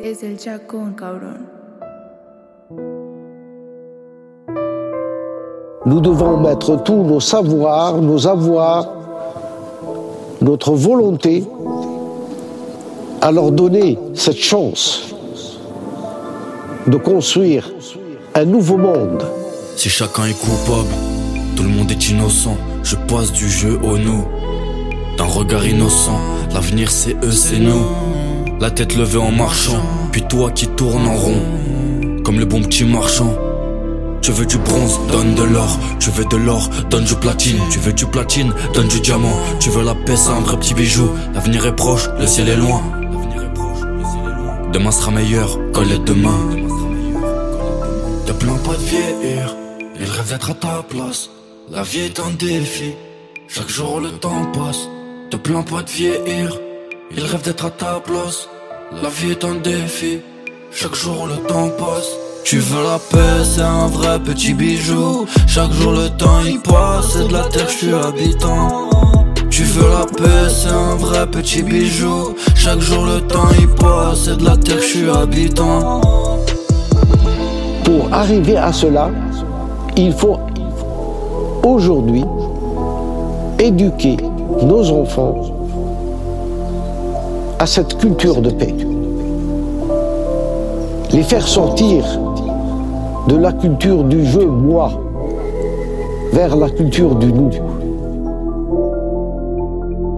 es el chacón, cabrón. Nous devons mettre tous nos savoirs, nos avoirs, notre volonté à leur donner cette chance de construire un nouveau monde. Si chacun est coupable, tout le monde est innocent. Je passe du jeu au nous, d'un regard innocent. L'avenir c'est eux, c'est nous. La tête levée en marchant, puis toi qui tournes en rond, comme le bon petit marchand. Tu veux du bronze, donne de l'or. Tu veux de l'or, donne du platine. Tu veux du platine, donne du diamant. Tu veux la paix, c'est un vrai petit bijou. L'avenir est proche, le ciel est loin. Demain sera meilleur, Colette demain. Te plains pas de vieillir, il rêve d'être à ta place. La vie est un défi, chaque jour le temps passe. Te plains pas de vieillir, il rêve d'être à ta place. La vie est un défi, chaque jour le temps passe. Tu veux la paix, c'est un vrai petit bijou. Chaque jour le temps il passe, c'est de la terre, je suis habitant. Tu veux la paix, c'est un vrai petit bijou. Chaque jour le temps il passe, c'est de la terre, je suis habitant. Pour arriver à cela, il faut aujourd'hui éduquer nos enfants à cette culture de paix. Les faire sortir de la culture du jeu moi vers la culture du nous.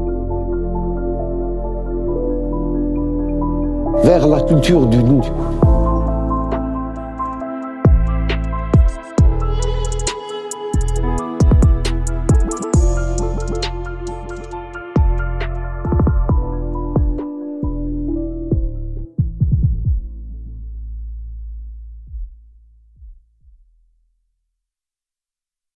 Vers la culture du nous.